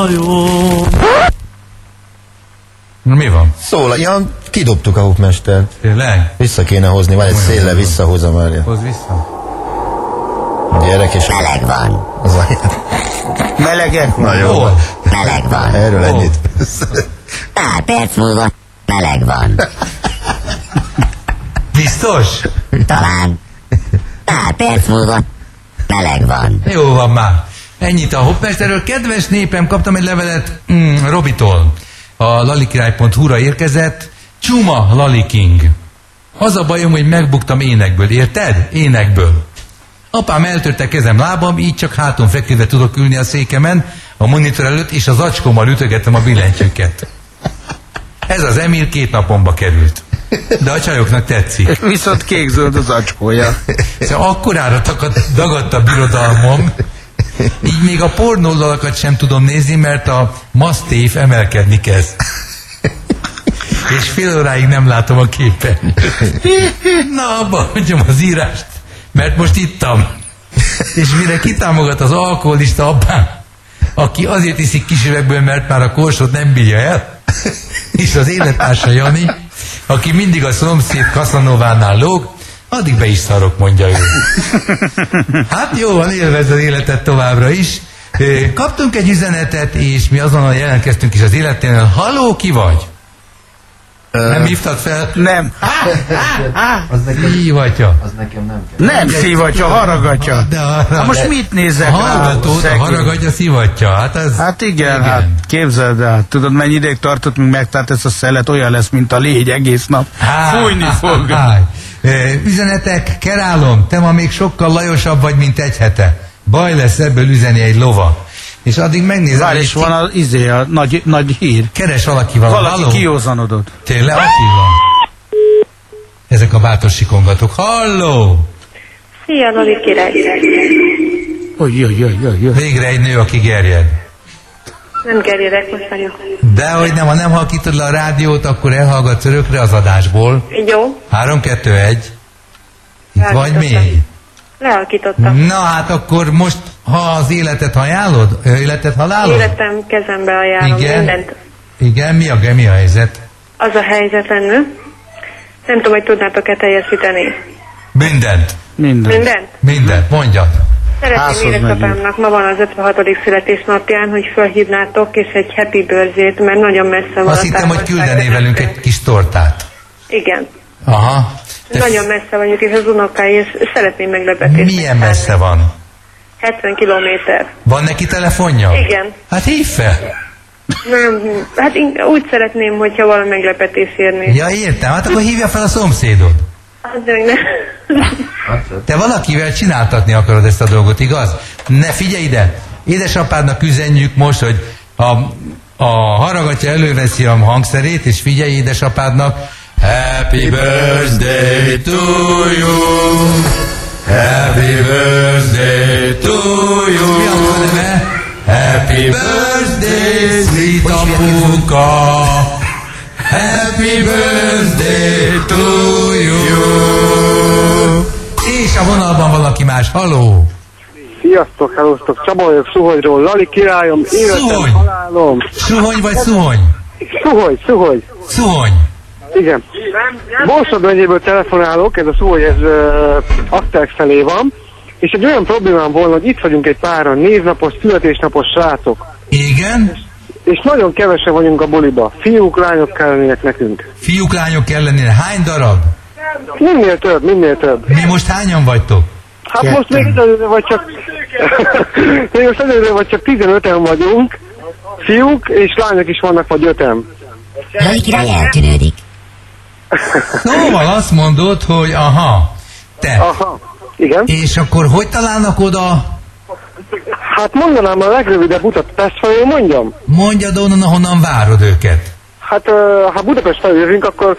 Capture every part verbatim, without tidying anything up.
hajó. Mi van? Szól, ja, kidobtuk a hupmestert. Tényleg? Vissza kéne hozni, vagy egy széllel visszahozza Mária. Hozz vissza. Gyerek és... Meleg van. Az a... Melegek van. Na jó. Hol? Meleg van. Erről Hol? ennyit. Pár perc múlva meleg van. Biztos? Talán. Pár perc múlva meleg van. Jó van már. Ennyit a hopmesterről. Kedves népem, kaptam egy levelet mm, Robitól. A lalikirály pont hu-ra érkezett. Csuma Lali King. Az a bajom, hogy megbuktam énekből, érted? Énekből. Apám eltörte kezem lábam, így csak háton feküdve tudok ülni a székemen, a monitor előtt, és az acskommal ütögetem a billentyűket. Ez az Emil két napomba került. De a csajoknak tetszik. Viszont kék-zöld az acskója. Szóval akkorára dagadt a birodalmom, így még a pornóldalakat sem tudom nézni, mert a masztév emelkedni kezd. És fél óráig nem látom a képernyőt. Na, abba hagyjam az írást, mert most ittam. És mire kitámogat az alkoholista apám, aki azért iszik kis üvegből, mert már a korsót nem bírja el, és az élettársa Jani, aki mindig a szomszéd Casanovánál lóg, addig be is szarok, mondja ő. Hát jó van, élvezd az életet továbbra is. Kaptunk egy üzenetet, és mi azonnal jelentkeztünk is az életénél. Halló, ki vagy? Nem hívtad fel? Nem. Szívatja. Az nekem nem kell. Nem szívatja, haragatja. De a, Hát most mit nézek a rá? hallgatót, a szegény? haragatja, szivatja. Hát, ez, Hát igen, igen. hát képzeld el. Tudod, mennyi ideig tartott, míg megtárt ez a szelet, olyan lesz, mint a légy egész nap. Há, Fújni há, fog. há, há. Üzenetek, Kerálom, te ma még sokkal lajosabb vagy, mint egy hete. Baj lesz ebből üzeni egy lova. És addig megnézem, Várj, hogy és van az izé, a nagy, nagy hír. keres valakival. Valaki Halló? kiózanodott. Tényleg? Aki van? Ezek a bátor sikongatók. Halló! Szia, Lali király! Hogy jaj, jaj, jaj, jaj. Végre egy nő, aki gerjed. Nem gerjedek, most vagyok. Dehogy nem, ha nem halkítod le a rádiót, akkor elhallgatsz örökre az adásból. Jó, három, kettő, egy. Itt vagy Lehalkítottam. még? lehalkítottam. Na hát akkor most, ha az életet ajánlod, ö, életet halálod? Életem kezembe ajánlom Igen. mindent. Igen, mi a, mi a helyzet? Az a helyzet lenne, nem tudom, hogy tudnátok-e teljesíteni. Mindent. Minden. Mindent? Mindent, mondjad. Szeretném Házhoz édesapámnak, ma van az ötvenhatodik születésnapján, hogy felhívnátok, és egy happy birthday-t, mert nagyon messze van. Azt a hittem, hogy távolság. küldené velünk egy kis tortát. Igen. Aha. Te Nagyon messze vagyok, és az unokái, és szeretném meglepetést. milyen messze van? hetven kilométer. Van neki telefonja? Igen. Hát hívd fel. Nem, hát én úgy szeretném, hogyha valami meglepetés érné. Ja, értem, hát akkor hívja fel a szomszédod. Hát de még nem. Te valakivel csináltatni akarod ezt a dolgot, igaz? Ne figyelj ide! Édesapádnak üzenjük most, hogy a, a haragatja előveszi a hangszerét, és figyelj édesapádnak. Happy birthday to you! Happy birthday to you! Mi a neve? Happy birthday, sweet apuka! Happy birthday to you! És a vonalban valaki más. Halló! Sziasztok, hallóztok, Csaba vagyok Szuhonyról, Lali királyom, életem, Szuhony. halálom. Suhony vagy szuhony? Szuhony, Szuhony, Szuhony. igen. Borsod megyéből telefonálok, ez a Szuhony, ez uh, Akták felé van, és egy olyan problémám volna, hogy itt vagyunk egy páran, névnapos, születésnapos srácok, Igen? és nagyon kevesen vagyunk a buliba. Fiúk, lányok kellenének nekünk. Fiúk, lányok ellenére. Hány darab? Minél több, minél több. Mi most hányan vagytok? Hát most még egyelőre vagy csak... még most egyelőre vagy csak tizenöten vagyunk, fiúk, és lányok is vannak, vagy öten. Lali király eltűnődik. Szóval azt mondod, hogy aha, te. Aha, igen. És akkor hogy találnak oda? Hát mondanám a legrövidebb utat Pest felé, mondjam? Mondjad onnan, ahonnan várod őket. Hát, uh, ha Budapest felé jövünk, akkor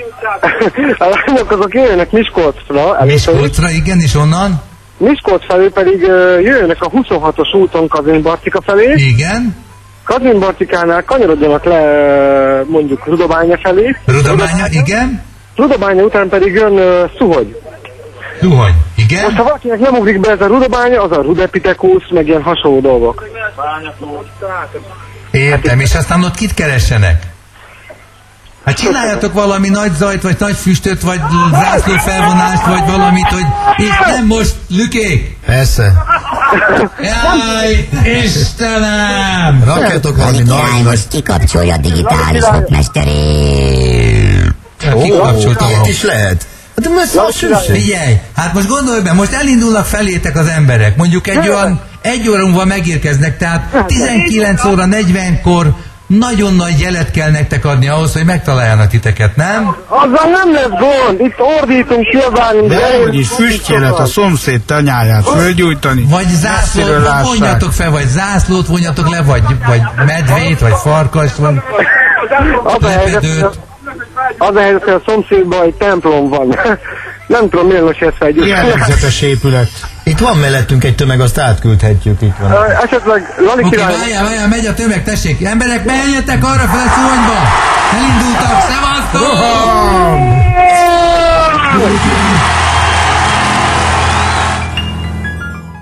a lányok azok jöjjenek Miskolcra. először. Miskolcra, igen, és onnan? Miskolc felé pedig uh, jöjjenek a huszonhatos úton Kazinbarcika felé. Igen. Kazinbarcikánál kanyarodjanak le uh, mondjuk Rudobánya felé. Rudabánya, igen. Rudobánya után pedig jön uh, Szuhony. Szuhony, Most igen. ha valakinek nem ugrik be ez a Rudobánya, az a Rudepitekusz, meg ilyen hasonló dolgok. Értem, és aztán ott kit keressenek? Hát csináljatok valami nagy zajt, vagy nagy füstöt, vagy zászlófelvonást, vagy valamit, hogy és nem most, Lükék! Persze. Jaj, Istenem! Rakjatok valami Ani király nagy, nagy... most kikapcsolja a digitális hopmesterét. Kikapcsoltam. Ilyet is lehet. Hát de most Figyelj, hát most gondolj be, most elindulnak felétek az emberek, mondjuk egy olyan, egy óra múlva megérkeznek, tehát tizenkilenc óra negyvenkor nagyon nagy jelet kell nektek adni ahhoz, hogy megtaláljanak titeket, nem? Azzal nem lesz gond, itt ordítunk, kiabálunk. De hogy is füstjelet a szomszéd tanyáját fölgyújtani. Vagy zászlót messziről lássák. vonjatok fel, vagy zászlót vonjatok le, vagy, vagy medvét, vagy farkast, vagy Az a helyzet, lepedőt. az a helyzet, hogy a szomszédban egy templom van. Nem tudom, miért most ezt vegyük. Jellegzetes épület. Itt van mellettünk egy tömeg, azt átküldhetjük, itt van. Esetleg Lali Oké, király... várjál, várjál, megy a tömeg, tessék! Emberek, menjetek arra fel a szúnyba! Elindultak, szevasztok!